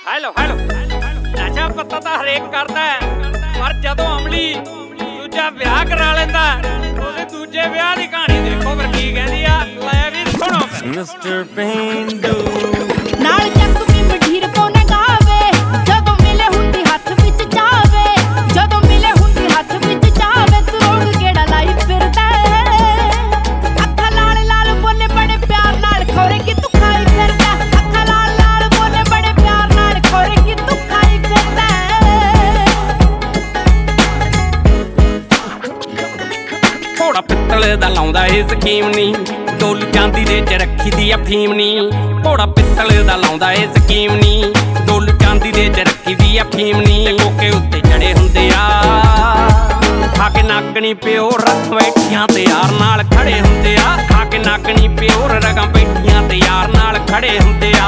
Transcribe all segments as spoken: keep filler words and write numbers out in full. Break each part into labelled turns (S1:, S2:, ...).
S1: Hello hello ਨਸ਼ਾ ਪੱਤਾ ਤਾਂ ਹਰੇਕ ਕਰਦਾ ਪਰ ਜਦੋਂ ਅਮਲੀ ਦੂਜਾ ਵਿਆਹ ਕਰਾ ਲੈਂਦਾ ਉਹਦੇ ਦੂਜੇ ਵਿਆਹ ਦੀ ਕਹਾਣੀ ਦੇਖੋ ਫਿਰ ਕੀ ਕਹਿੰਦੀ ਆ। ਲੈ ਵੀ ਸੁਣੋ
S2: ਮਿਸਟਰ ਪੇਂਡੂ
S3: ਨਾਲ ਚੱਕ ਵੀ ਮਠੀਰ ਪਾਉਣਾ ਗਾਵੇ ਜਦੋਂ ਮਿਲੇ ਹੁੰਦੀ ਹੱਥ ਵਿੱਚ ਜਾਵੇ ਜਦੋਂ ਮਿਲੇ ਹੁੰਦੀ ਹੱਥ ਵਿੱਚ ਜਾਵੇ ਤੂੰ ਰੋਗ ਕਿਹੜਾ ਲਾਈ ਫਿਰਦਾ ਅੱਖਾਂ ਲਾਲ ਲਾਲ ਬੋਲੇ ਬੜੇ ਪਿਆਰ ਨਾਲ ਖੋਰੇ ਕਿ ਤੂੰ ਖਾਈ ਫਿਰਦਾ ਅੱਖਾਂ ਲਾਲ ਲਾਲ ਬੋਲੇ ਬੜੇ ਪਿਆਰ ਨਾਲ ਖੋਰੇ ਕਿ ਤੂੰ ਖਾਈ ਫਿਰਦਾ
S1: ਘੋੜਾ ਪਿੱਤਲ ਦਾ ਲਾਉਂਦਾ ਇਹ ਸਕੀਮ ਨੀ ਡੋਲ ਚਾਂਦੀ ਦੇ ਚ ਰੱਖੀ ਦੀ ਅਫੀਮ ਨੀ ਘੋੜਾ ਪਿੱਤਲ ਦਾ ਲਾਉਂਦਾ ਇਹ ਸਕੀਮ ਨੀ ਡੋਲ ਚਾਂਦੀ ਦੇ ਚ ਰੱਖੀ ਦੀ ਅਫੀਮ ਨੀ ਕੋਕੇ ਉੱਤੇ ਚੜੇ ਹੁੰਦੇ ਆ ਖਾ ਕੇ ਨਾਗਣੀ ਪਿਓ ਰੱਖ ਬੈਠੀਆਂ ਤੇ ਯਾਰ ਨਾਲ ਖੜੇ ਹੁੰਦੇ ਆ ਖਾ ਕੇ ਨਾਗਣੀ ਪਿਓ ਰਗਾਂ ਬੈਠੀਆਂ ਤੇ ਯਾਰ ਨਾਲ ਖੜੇ ਹੁੰਦੇ ਆ।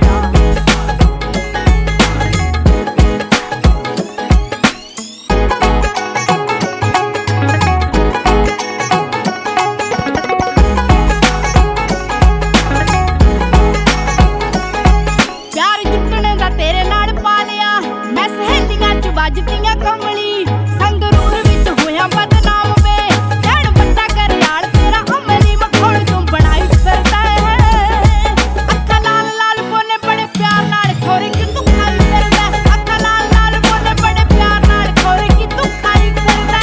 S3: ਵੱਜਦੀਆਂ ਕਮਲੀ ਸੰਗਰੂਰ ਵਿੱਚ ਹੋਇਆ ਬਦਨਾਮ ਵੇ ਜਣ ਵੱਡਾ ਘਰਿਆਲ ਤੇਰਾ ਅਮਲੀ ਮਖੌਲ ਤੂੰ ਬਣਾਈ ਫਿਰਦਾ ਅੱਖਾਂ ਲਾਲ ਲਾਲ ਬੋਲੇ ਬੜੇ ਪਿਆਰ ਨਾਲ ਖੋਰੇ ਕਿ ਤੂੰ ਖਾਈ ਫਿਰਦਾ ਅੱਖਾਂ ਲਾਲ ਲਾਲ ਬੋਲੇ ਬੜੇ ਪਿਆਰ ਨਾਲ ਖੋਰੇ ਕਿ ਤੂੰ ਖਾਈ ਫਿਰਦਾ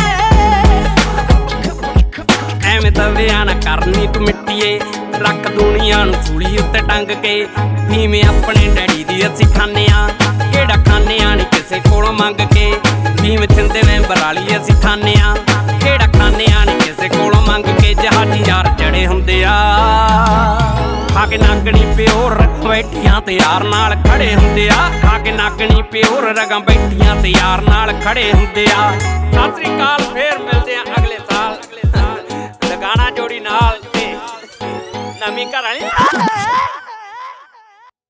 S1: ਐਵੇਂ ਦਵਿਆਂ ਨਾ ਕਰਨੀ ਤੂੰ ਮਿੱਟੀਏ ਰੱਖ ਦੁਨੀਆ ਨੂੰ ਸੂਲੀ ਉੱਤੇ ਟੰਗ ਕੇ ਫੀਮੇ ਆਪਣੇ ਡੈਡੀ ਦੀ ਅਸੀਂ ਖਾਂਦੇ ਆ ਕਿਹੜਾ ਖਾਂਦੇ ਆ ਨੀ ਕਿਸੇ ਕੋਲੋਂ ਮੰਗ ਕੇ ਫੀਮ ਛਿੰਦੇ ਮੈਂਬਰ ਵਾਲੀ ਅਸੀਂ ਖਾਂਦੇ ਆ ਕਿਹੜਾ ਖਾਂਦੇ ਆ ਨੀ ਕਿਸੇ ਕੋਲੋਂ ਮੰਗ ਕੇ ਜਹਾਜੀ ਯਾਰ ਚੜੇ ਹੁੰਦੇ ਆ ਖਾ ਕੇ ਨਾਗਣੀ ਪਿਓ ਰੱਖ ਬੈਠੀਆਂ ਤੇ ਯਾਰ ਨਾਲ ਖੜੇ ਹੁੰਦੇ ਆ ਖਾ ਕੇ ਨਾਗਣੀ ਪਿਓ ਰਗਾਂ ਬੈਠੀਆਂ ਤੇ ਯਾਰ ਨਾਲ ਖੜੇ ਹੁੰਦੇ ਆ। ਸਤਿ ਸ੍ਰੀ ਅਕਾਲ ਫੇਰ ਮਿਲਦੇ ਆ ਅਗਲੇ ਸਾਲ ਲਗਾਣਾ ਜੋੜੀ ਨਾਲ ਤੇ ਨਵੀਂ ਘਰ ਵਾਲੀ